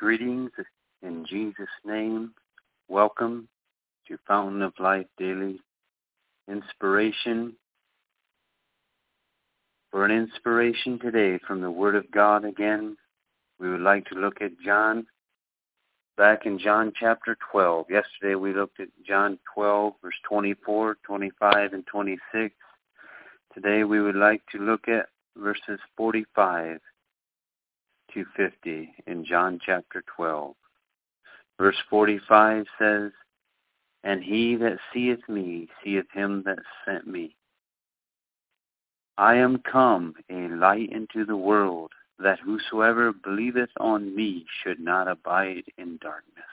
Greetings in Jesus' name. Welcome to Fountain of Life Daily Inspiration. For an inspiration today from the Word of God again, we would like to look at back in John chapter 12. Yesterday we looked at John 12, verse 24, 25, and 26. Today we would like to look at verses 45 to 50 in John chapter 12. Verse 45 says, "And he that seeth me, seeth him that sent me. I am come a light into the world, that whosoever believeth on me should not abide in darkness.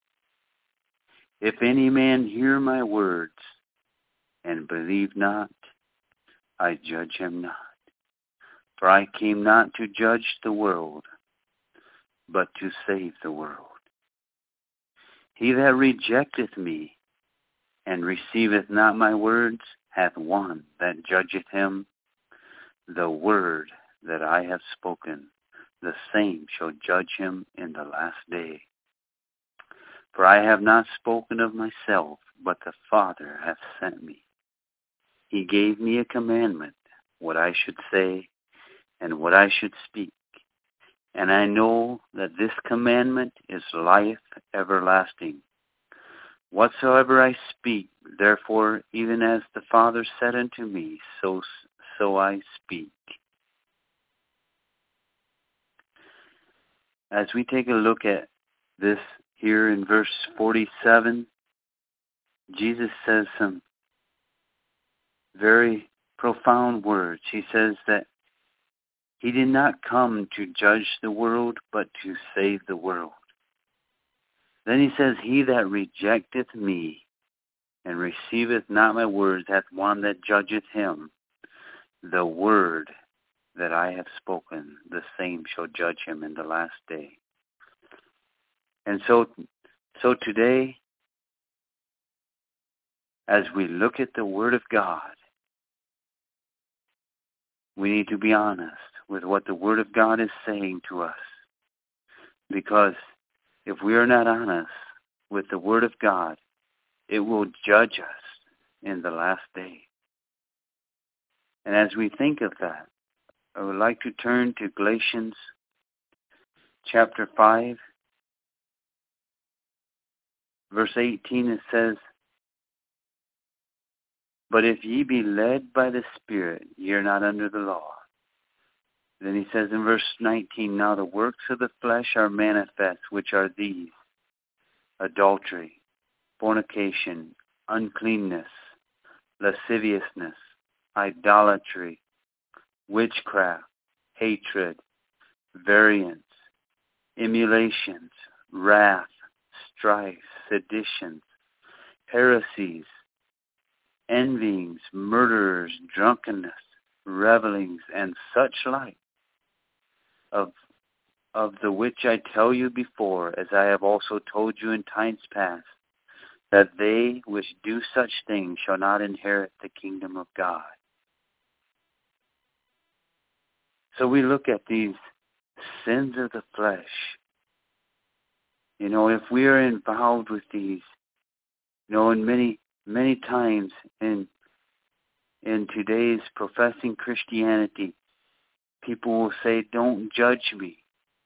If any man hear my words, and believe not, I judge him not. For I came not to judge the world, but to save the world. He that rejecteth me, and receiveth not my words, hath one that judgeth him. The word that I have spoken, the same shall judge him in the last day. For I have not spoken of myself, but the Father hath sent me. He gave me a commandment, what I should say, and what I should speak. And I know that this commandment is life everlasting. Whatsoever I speak, therefore, even as the Father said unto me, so I speak." As we take a look at this here in verse 47, Jesus says some very profound words. He says that he did not come to judge the world, but to save the world. Then he says, "He that rejecteth me and receiveth not my words hath one that judgeth him. The word that I have spoken, the same shall judge him in the last day." And so today, as we look at the Word of God, we need to be honest with what the Word of God is saying to us. Because if we are not honest with the Word of God, it will judge us in the last day. And as we think of that, I would like to turn to Galatians chapter 5, verse 18. It says, "But if ye be led by the Spirit, ye are not under the law." Then he says in verse 19, "Now the works of the flesh are manifest, which are these: adultery, fornication, uncleanness, lasciviousness, idolatry, witchcraft, hatred, variance, emulations, wrath, strife, seditions, heresies, envyings, murderers, drunkenness, revelings, and such like, of the which I tell you before, as I have also told you in times past, that they which do such things shall not inherit the kingdom of God." So we look at these sins of the flesh. If we are involved with these, and many times in today's professing Christianity, people will say, "Don't judge me."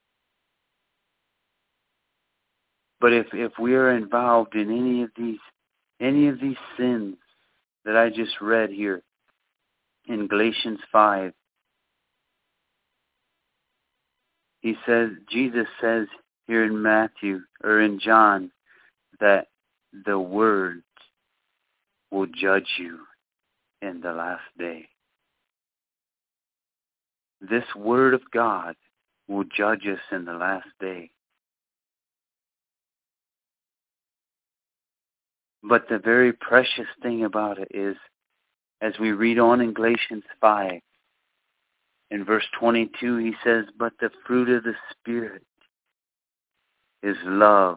But if we are involved in any of these sins that I just read here in Galatians 5, Jesus says here in Matthew or in John that the Word will judge you in the last day. This Word of God will judge us in the last day. But the very precious thing about it is, as we read on in Galatians 5, in verse 22, he says, "But the fruit of the Spirit is love,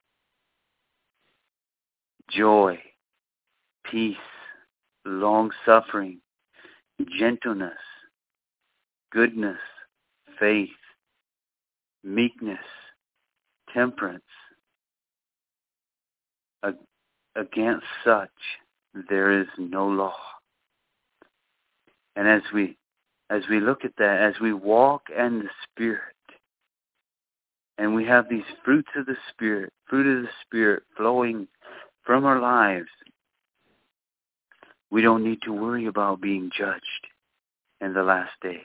joy, peace, long-suffering, gentleness, goodness, faith, meekness, temperance. Against such there is no law. And as we look at that, as we walk in the Spirit, and we have these fruit of the Spirit flowing from our lives, we don't need to worry about being judged in the last day.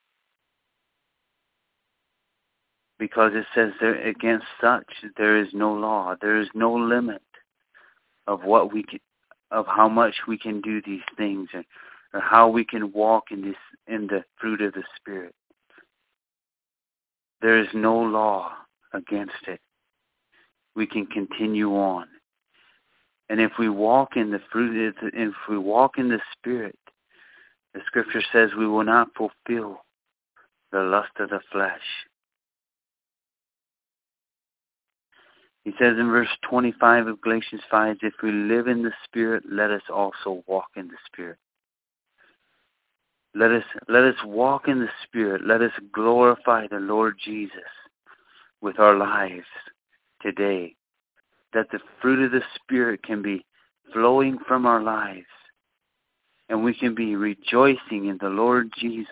Because it says there, against such there is no law. There is no limit of what we can, of how much we can do these things, or how we can walk in the fruit of the Spirit. There is no law against it. We can continue on. And if we walk in the fruit, if we walk in the Spirit, the Scripture says we will not fulfill the lust of the flesh. He says in verse 25 of Galatians 5, if we live in the Spirit, let us also walk in the Spirit. Let us walk in the Spirit. Let us glorify the Lord Jesus with our lives today. That the fruit of the Spirit can be flowing from our lives. And we can be rejoicing in the Lord Jesus.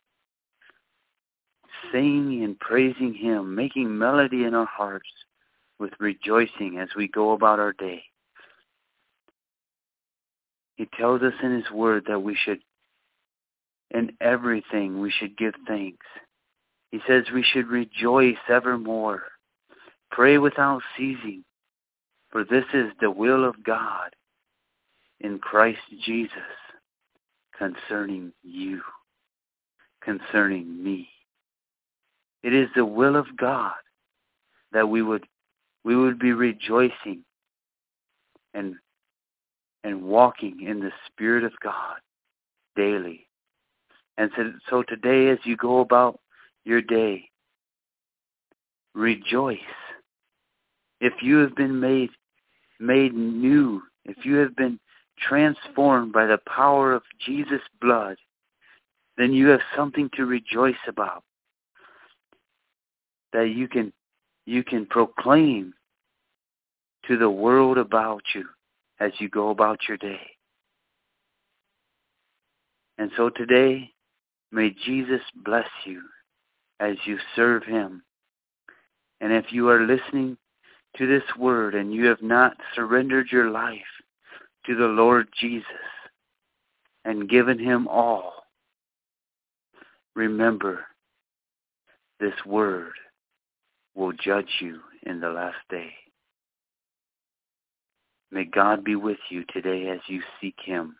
Singing and praising Him. Making melody in our hearts with rejoicing as we go about our day. He tells us in His Word that we should, in everything, we should give thanks. He says we should rejoice evermore. Pray without ceasing. For this is the will of God in Christ Jesus concerning you, concerning me. It is the will of God that we would be rejoicing and walking in the Spirit of God daily. And so today, as you go about your day, rejoice. If you have been made new, if you have been transformed by the power of Jesus' blood, then you have something to rejoice about. That you can proclaim to the world about you as you go about your day. And so today, may Jesus bless you as you serve Him. And if you are listening to this word and you have not surrendered your life to the Lord Jesus and given Him all, remember, this word will judge you in the last day. May God be with you today as you seek Him.